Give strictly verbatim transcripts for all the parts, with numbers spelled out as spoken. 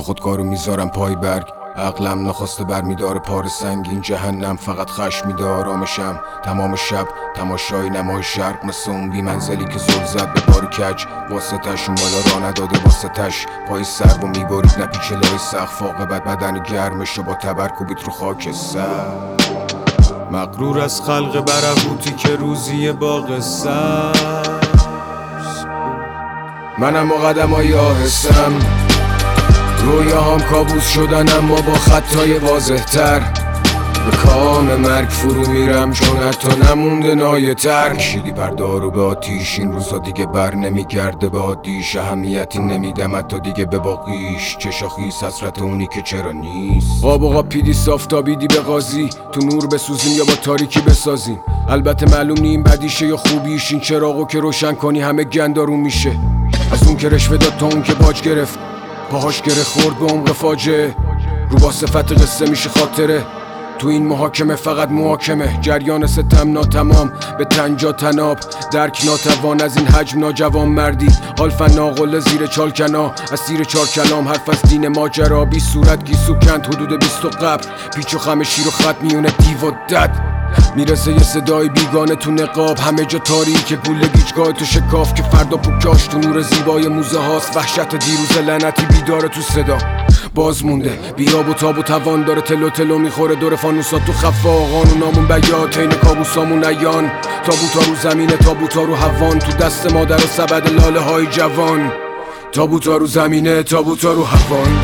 خودکارو میذارم پای برگ. عقلم نخواسته برمیداره پار سنگین جهنم. فقط خشم میده آرامشم تمام شب. تماشای نمای شرق مثل اون بی منزلی که زل زد به بار کج. واسه تش اون بالا را نداده واسه تش. پای سر و میبارید نپیچه لای سقف. عاقبت بدن گرمش با تبر کوبید رو خاک سر. مغرور از خلق برهوتی که روزی باغ سبز. منم و قدمای آهستم رویاهام کابوس شدن اما با خطای واضح تر. به کام مرگ فرو میرم چون حتی نمونده نایه تر. کشیدی پردارو به آتیش این روزا دیگه بر نمیگرده به عادیش. اهمیتی نمیدم حتی دیگه به باقیش. چشا خیس حسرت اونی که چرا نیست. قاب و قاب پیدی صافتابیدی به قاضی. تو نور بسوزیم یا با تاریکی بسازیم. البته معلوم نیم بدیشه یا خوبیش. این چراغو که روشن کنی همه گندارون میشه. از اون که رشوه داد تا اون که باج گرفت. پاهاش گره خورد به عمق فاجعه. رو با صفت قصه میشه خاطره. تو این محاکمه فقط محاکمه. جریان ستم ناتمام به تنجا تناب. درک ناتوان از این حجم ناجوان مردی. حال فناقل زیر چالکنا اسیر چار کلام. حرف از دین ماجرا بی صورت گیسو کند حدود بیست و قبل. پیچ و خم شیر و خط میونه دیو و دد. میرسه یه صدای بیگانه تو نقاب. همه جا تاریکه گوله گیجگاه تو شکاف. که فردا پوکاش تو نور زیبای موزه هاست. وحشت دیروز لعنتی بیداره تو صدا. باز مونده بیاب و تاب و توان داره. تلو تلو میخوره دور فانوسات تو خفا. قانونامون بیات عین کابوسامون عیان. تابوتا رو زمینه تابوتا رو هوان. تو دست مادر و سبد لاله های جوان. تابوتا رو زمینه تابوتا رو هوان.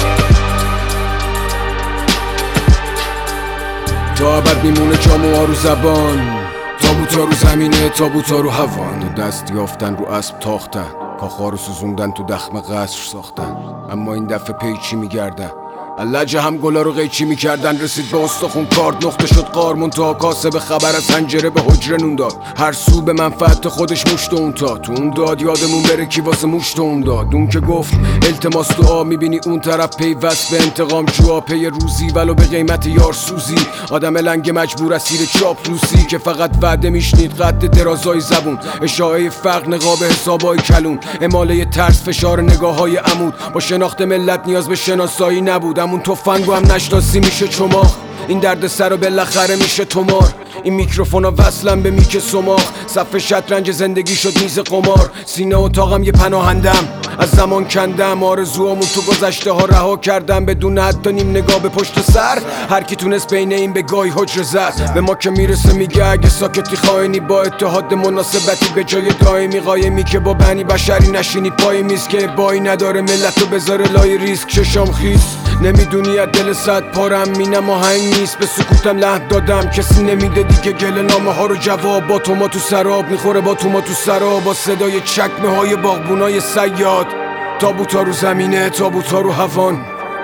تا ابد میمونه جاموها رو زبان. تابوتا رو زمینه تابوتا رو هوان. دست یافتن رو اسب تاختن. کاخا رو سوزوندن تو دخم قصر ساختن. اما این دفعه پیچی میگردن. اللجه هم گلا رو قیچی میکردن. رسید به استخون کارد نقطه شد قار. منتها کاسه به خبر از حنجره به حجره نون داد. هر سو به منفعت خودش مشت اون تا. تو اون داد یادمون بره کی واسه مشت اون داد. اون که گفت التماس دعا. میبینی اون طرف پیوست به انتقام جوا. پی روزی ولو به قیمت یار سوزی. آدم لنگ مجبور اسیر چاپلوسی. که فقط وعده میشنید قد درازای زبون. اشاعه فقر نقاب حسابای کلون. اماله ترس فشار نگاه های عمود. با شناخت ملت نیاز به شناسایی نبود. همون تفنگو هم نشناسی میشه چماخ. این درد سر و بالاخره میشه تمار. این میکروفونا وصلم به میک سماخ. صف شطرنج زندگی شد میز قمار. سینه اتاقم یه پناهندم. از زمان کندم آرزوامون تو گذشته ها رها کردم. بدون حتی نیم نگاه به پشت سر. هر کی تونست بین این به گاهی حجر زد. به ما که میرسه میگه اگه ساکتی خائنی. با اتحاد مناسبتی به جای دائمی. قایمی که با بنی بشری نشینی پای میز. که بایی نداره ملتو بذاره لای ریسک. چشام خیس نمیدونی از دل صد پارم. مینم آهنگ نیست به سکوتم لحن دادم. کسی نمیده دیگه گله نامه ها رو جواب. با تو ما تو سراب میخوره با تو ما تو سراب. با صدای چکمه های باغبونای صیاد. تابوتا رو زمینه تابوتا رو هوان.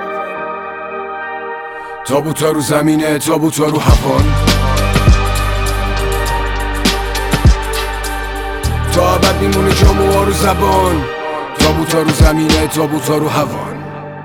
تابوتا رو زمینه تابوتا رو هوان. تا ابد میمونه جاموها رو زبان. تابوتا رو زمینه تابوتا رو هوان.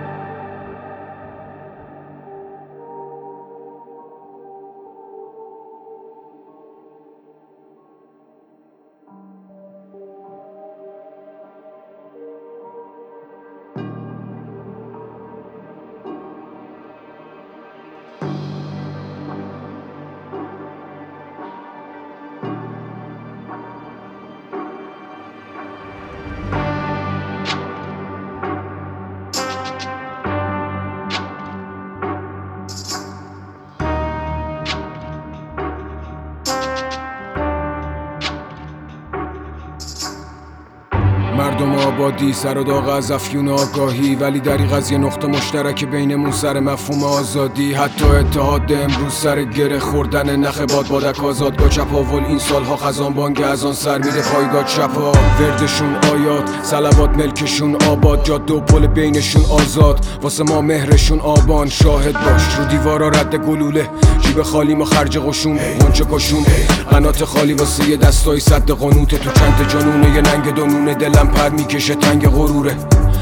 مردم آبادی سر و داغ از افیون آگاهی. ولی دریغ از یه نقطه مشترک بینمون سر مفهوم آزادی. حتی اتحاد امروز سر گره خوردن نخ باد. بادک آزادگاه چپاول این سالها خزان بانگ از آن سر میره پایگاه چپا. وردشون آیات صلوات ملکشون آباد. جاده و پل بینشون آزاد. واسه ما مهرشون آبان. شاهد باش رو دیوارا رد گلوله. جیب خالی ما خرج قشون غنچه کشون. قنات خالی واسه یه دستای صد قنوته. تو چند جانونه یه ننگ دونونه. دلم پر میکشه تنگ غروره.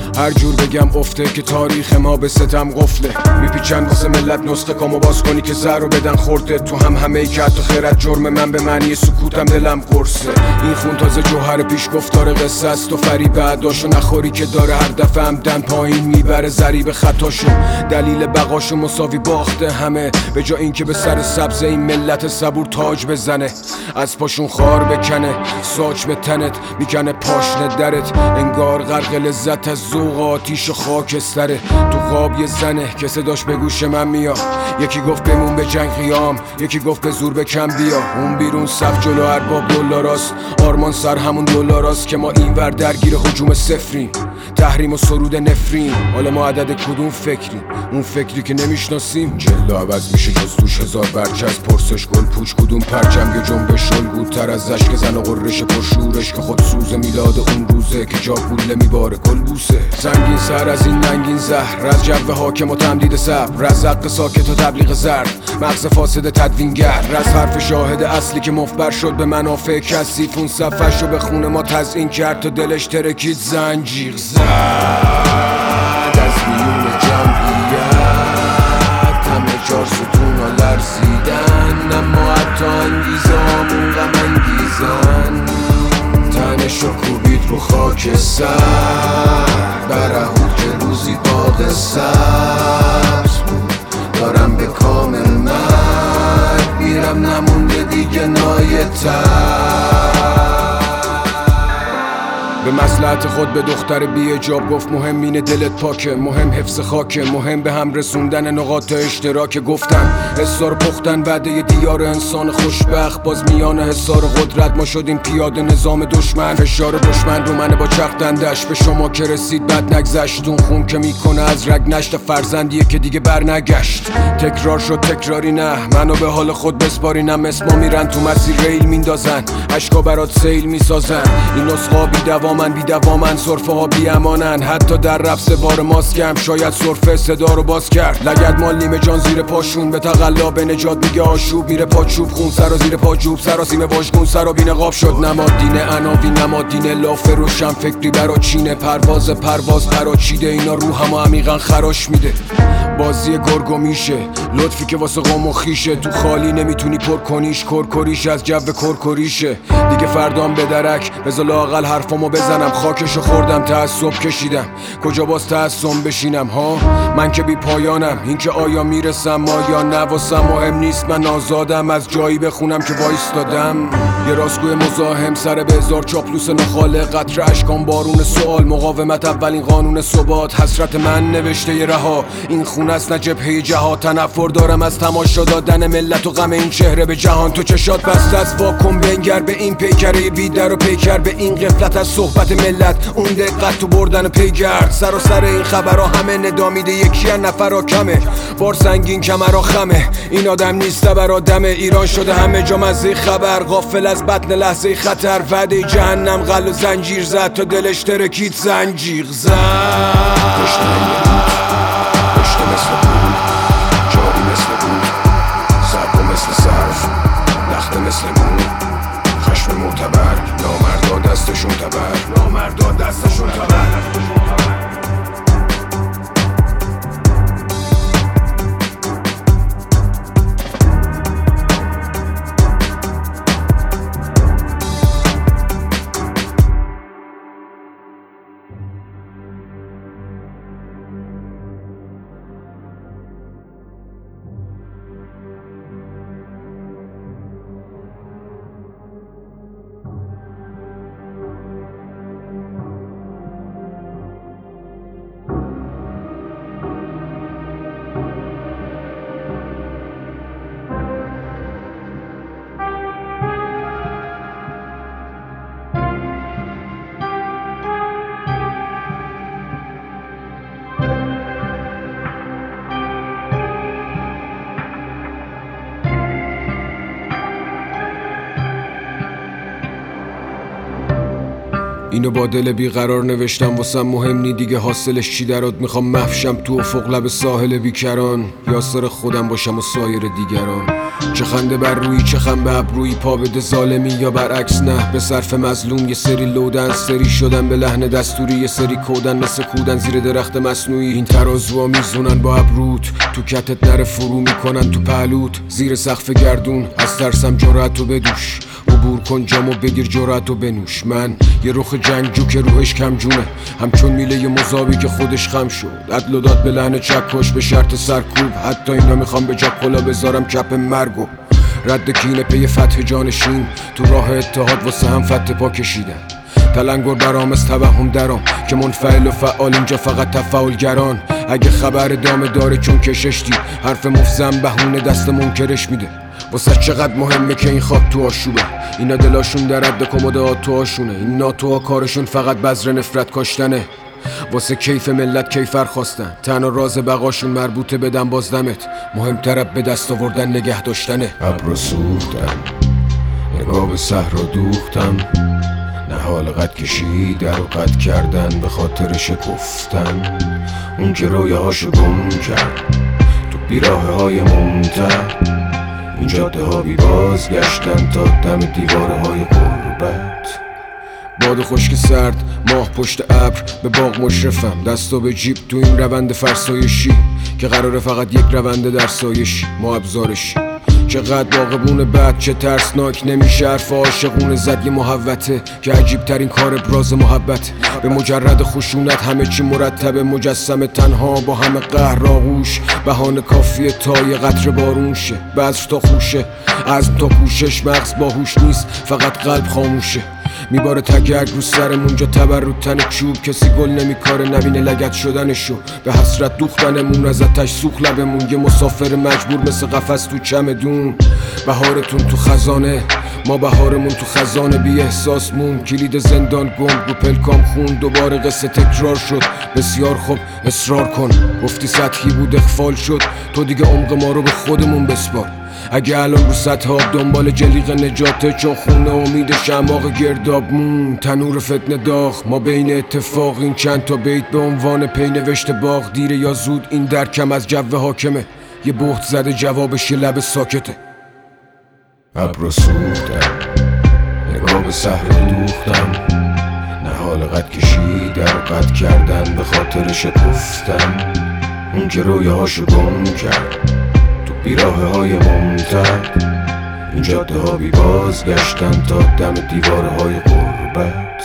هر جور بگم افته که تاریخ ما به ستم قفله. میپیچن واسه ملت نسخه کامو باز کنی که زهر رو بدن خورده. تو هم همه ای که حتی خیرت جرم من به معنی سکوتم دلم قرصه. این خون تازه جوهر پیش گفتار قصه است و فریب بعداشو نخوری که داره هر دفعه همدن پایین میبره ضریب خطاشو. دلیل بقاشو مساوی باخته همه، به جا این که به سر سبز این ملت صبور تاج بزنه. از پاشون خار بکنه ساج به تنت میکنه پاشنه درت. انگار غرق لذت از ذوق آتیش و خاکستره. تو خواب یه زنه که صداش به گوش من میاد. یکی گفت بمون به جنگ قیام، یکی گفت به زور به کم بیا. اون بیرون صف جلو ارباب دلاراست، آرمان سر همون دلاراست که ما این ور درگیر هجوم صفریم. تحریم و سرود نفرین، حالا ما عدد کدوم فکریم؟ اون فکری که نمیشناسیم. جلد عوض میشه جز توش هزار برچز. پرسش گل پوچ کدوم پرچم یه جنبش الگوتر از اشک زن و قررش پرشورش که خود سوز میلاد اون روزه که جا گوله میباره کل بوسه. سنگین سر از این ننگین زهر، از جو حاکم و تمدید صبر، از حق ساکت و تبلیغ زرد، مغز فاسد تدوینگر، از حرف شاهد اصلی که مفبر شد به منافع کثیف. اون صفحش رو به خون ما تزیین کرد تا دلش ترکید زنجیر زد از بیون جمعیت. همه چار ستون ها لرزیدن، اما حتی انگیزه همون غم انگیزن. تنش رو کوبید رو خاک سر برهود که روزی باغ سبز بود. دارم به کامل مرگ میرم، نمونده دیگه نایتر. به مصلحت خود به دختر بی حجاب گفت مهم اینه دلت پاکه، مهم حفظ خاکه، مهم به هم رسوندن نقاط اشتراک. گفتن حسار پختن وعده دیار انسان خوشبخت، باز میان حسار قدرت ما شدیم پیاده نظام دشمن. فشار دشمن رو منه با چختندش، به شما که رسید بد نگذشت. اون خون که میکنه از رگ نشت فرزندیه که دیگه بر نگشت. تکرار شد تکراری نه، منو به حال خود بسپارینم. اسما میرن تو مسیر ریل میندازن، عشقا برات سیل میسازن. این نسخا بی دوامن بی دوامن، صرفه ها بی امانن. حتی در رفت بار ماسکم شاید صرفه صدا رو باز کرد. لگد مال نیمه جان زیر پاشون، به تقلا به نجات میگه آشوب. میره پاچوب خون سرا زیر پاجوب، سراسیمه واژگون سرا بی نقاب شد. نماد دین عناوین، نماد دین لاف روشن فکری برا چینه. پرواز پرواز برا چیده، اینا روحمو عمیقا خراش میده. بازی گرگو میشه لطفی که واسه قوم و خیشه. تو خالی نمیتونی پر کنیش، کرکریش از جو کرکریشه. دیگه فردام به درک بذار لااقل حرفامو بزنم. خاکشو خوردم تعصب کشیدم، کجا باز تعصب بشینم ها؟ من که بی پایانم، این که آیا میرسم آیا نه واسم مهم نیست. من آزادم از جایی بخونم که وایستادم. یه راستگوی مزاحم سر به هزار چاپلوس نخاله. قطره اشکان بارون سوال، مقاومت اولین قانون ثبات. حسرت من نوشته ی رها، این خون است نه جبهه جهاد. تنفر دارم از تماشا دادن ملت و غم این چهره به جهان. تو چشات بسته از واکن بنگر به این پیکره بیدر و پیکر به این غفلت از صحبت ملت. اون دقت تو بردن پیگرد، سر و سر این خبرها همه ندامیده. یکی از نفرها کمه، بار سنگین کمرها خمه. این آدم نیست برا دمه، ایران شده همه جا مزه خبر. غافل از بطن لحظه خطر، وعده جهنم غل و زنجیر زد تا دلش ترکید زنجیر زد. پشت مثل بود، جاری مثل بود، سرد مثل صرف، لخت مثل بود. خشم معتبر، نامردا دستشون تبر، نامردا دستشون تبر. اینو با دل بیقرار نوشتم واسم مهم نی دیگه حاصلش چی درات. میخوام محشم تو افق لب ساحل بیکران، یاسر خودم باشم و سایر دیگران. چه خنده بر روی چه خم به ابروی، پا بده ظالمی یا برعکس نه به صرف مظلوم. یه سری لودن سری شدن به لحن دستوری، یه سری کودن مثل کودن زیر درخت مصنوعی. این ترازوها میزونن با ابروت، تو کتت نره فرو میکنن تو پهلوت. زیر سقف گردون از ترسم جرأتو بدوش، عبور کن جامو بگیر جرأتو بنوش. من یه رخ جنگجو که روحش کم جونه، همچون میله مذابی که خودش خم شد. عدل و داد به لحن چکش به شرط سرکوب، حتی اینا میخوام به جا کلا بذارم کپ مرگو. رد کینه پی فتح جانشین، تو راه اتحاد واسه هم فتح پا کشیدن. تلنگر برام از توهم درام که منفعل و فعال اینجا فقط تفاعلگران. اگه خبر دامه داره چون کشش دید، حرف مفزم بهونه دست منکرش میده. واسه چقدر مهمه که این خاک تو آشوبه، اینا دلاشون در رد کمدات تو آشونه. این ناتوها کارشون فقط بذر نفرت کاشتنه، واسه کیف ملت کیفر خواستن. تنها راز بقاشون مربوطه بدن بازدمت، مهمتر به دست آوردن نگه داشتنه. ابرو سوختم نگاه به صحرا دوختم، نهال قد کشیدن و قد کردن به خاطر شکفتن. اون که رویه هاشو گم کرد تو بیراه های ممتد، این جاده ها بی بازگشتن تا دم دیواره های غربت. باد خشک سرد ماه پشت ابر به باغ مشرفم، دستو به جیب تو این روند فرسایشی که قراره فقط یک رونده در سایشی ما ابزارشی. چقدر باغبون بد چه ترسناک، نمیشه حرف عاشقونه زد یه محوته که عجیب ترین کار ابراز محبت. به مجرد خشونت همه چی مرتبه، مجسم تنها با همه قهر آغوش. بهانه کافیه تا یه قطره بارون شه، بذر تا خوشه عزم تا کوشش. مغز باهوش نیست فقط قلب خاموشه، میباره تگرگ رو سرمون جا تبر رو تن چوب. کسی گل نمیکاره نبینه لگد شدنشو، به حسرت دوختنمون از آتش سوخت لبمون. یه مسافر مجبور مثل قفس تو چمدون. بهارتون تو خزانه ما بهارمون تو خزانه، بی احساس مون کلید زندان گم رو پلکام خون. دوباره قصه تکرار شد بسیار خوب اصرار کن، گفتی سطحی بود اخفال شد، تو دیگه عمق ما رو به خودمون بسپار. اگه الان رو سطح آب دنبال جلیق نجاته، چون خونه امید شماغ گرداب مون. تنور فتنه داغ ما بین اتفاق، این چند تا بیت به عنوان پی نوشته باغ. دیره یا زود این درکم از جو حاکمه، یه بهت زده جوابش یه لب ساکته. ابرو سوختم نگاه به صحرا دوختم، نهال قد کشیدن و قد کردن به خاطر شکفتن. اون که رویه هاشو گم کرد تو بیراه های ممتد، این جاده ها بی بازگشتن تا دم دیواره های غربت.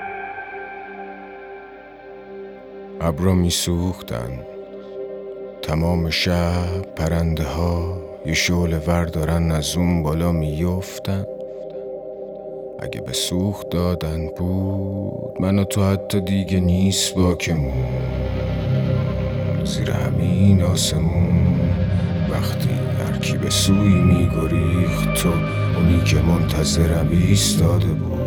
ابرا میسوختن تمام شب، پرنده ها یه شعله ور دارن از اون بالا میفتن. اگه به سوخت دادن بود من و تو حتی دیگه نیست باکمون. زیر همین آسمون وقتی هرکی به سوی میگریخت، تو اونی که منتظرم ایستاده بود،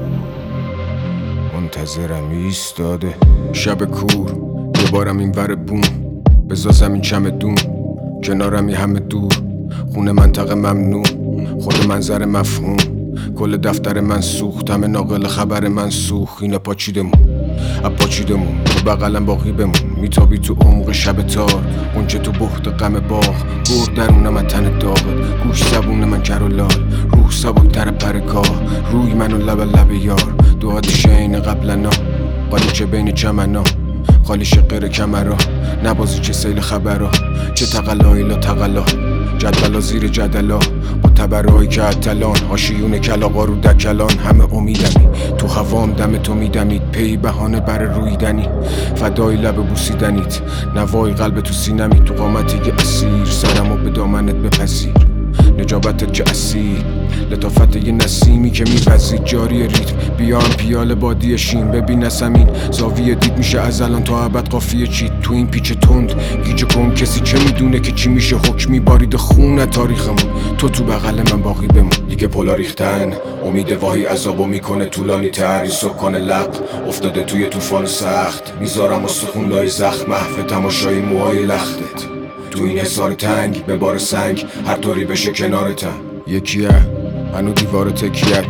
منتظرم ایستاده. شب کور دوبارم این ور بوم، بزا زمین چمدون کنارم یه همه دور. خونه منطقه ممنوع، خود منظر مفهوم. کل دفتر من سوخت، همه ناقل خبر من سوخت. اینا پاچیدمون اپاچیدمون تو بغلم باقی بمون. میتابی تو عمق شب تار، اونچه تو بحت غم باغ. برد درونم از تن داغت، گوش زبون من کر و لال. روح سبک تر پرکاه، روی منو لب لب یار. دو آتیش عین قبلنا، قالیچه بین چمنا. خالی شقیر کمرا، نبازی چه سیل خبرا. چه تقلایی لا تقلا، جدولا زیر جدلا. با تبرهایی که اتلان، هاشیون کلاغا رو دکلان. همه امیدمی تو هوام دم تو میدمید، پی بهانه بر رویدنی. فدای لب بوسیدنیت، نوای قلب تو سینمی. تو قامتی که اسیر، سرمو به دامنت بپذیر. نجابتت که اصیل، لطافت یه نسیمی که میپذید. جاری ریتم بیام پیاله بادی شین. ببین زمین زاویه دید میشه از الان تا ابد قافیه چید. تو این پیچ تند گیج کن، کسی چه میدونه که چی میشه. حکمی بارید خون تاریخمون، تو تو بغل من باقی بمون. دیگه پلا ریختن امید واهی عذابو میکنه طولانی تر. این سکان لب افتاده توی طوفان سخت، میذارم استخون لای زخم. محو تماشای موهای لختت تو این حصار تنگ، به بار سنگ هر طوری بشه کنارتم. یکیه هنو دیوار تکیه،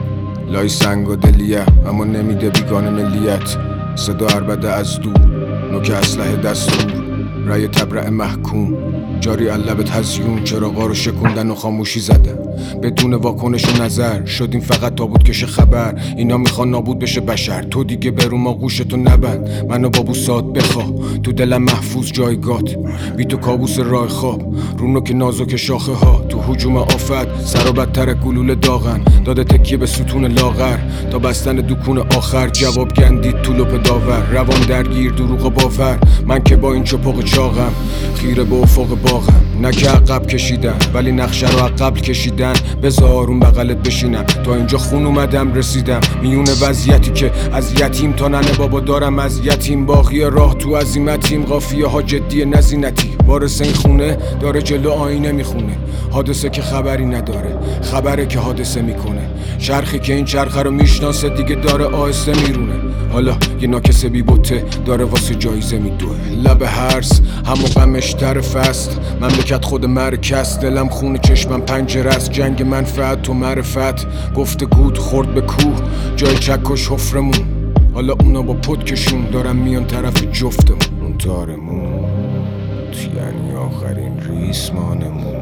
لای سنگ و دلیه اما نمیده بیگانه ملیت. صدا عربده از دور، نوک اسلحه دستور، رای تبرع محکوم جاری علبت هزیون. چراغا رو شکوندن و خاموشی زدن بدون واکنش و نظر. شدیم فقط تابوت کش خبر. اینا میخوان نابود بشه بشر. تو دیگه برو ما گوشتو نبند. منو با بوسات بخواه تو دلم محفوظ جایگات. بی تو کابوس راه خواب رونو که نازک شاخه ها. تو هجوم آفت سر و بدتر گلوله داغن. داده تکیه به ستون لاغر تا بستن دکون آخر. جواب گندید تو لپ داور. روان درگیر دروغ و باور. من که با این چپاق چاقم خیره به افق باغم. نه که عقب کشیدم ولی نقشه رو عقب کشیدن. بذار اون بغلت بشینم تا اینجا خون اومدم رسیدم. میون وضعیتی که از یتیم تا ننه بابا دارم از یتیم. باقی راه تو عزیمتیم قافیه ها جدی نزینتی. وارث این خونه داره جلو آینه میخونه. حادثه که خبری نداره خبره که حادثه میکنه. چرخی که این چرخه رو میشناسه دیگه داره آهسته میرونه. حالا یه ناکسه بی بوته داره واسه جایزه میدوه. لب هرس همو غمش طرف است. مملکت خود مرکز. دلم خونه چشمم پنجره است. جنگ منفعت تو معرفت. گفته گود خورد به کوه جای چکش حفرمون. حالا اونا با پدکشون دارن میان طرف جفتمون. اون تارمون یعنی آخرین ریسمانمون.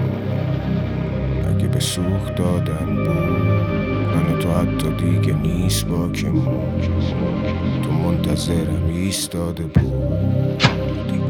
اگه به سوخت دادن بود من تو حتی دیگه نیست باکمون. تو منتظرم ایستاده بود.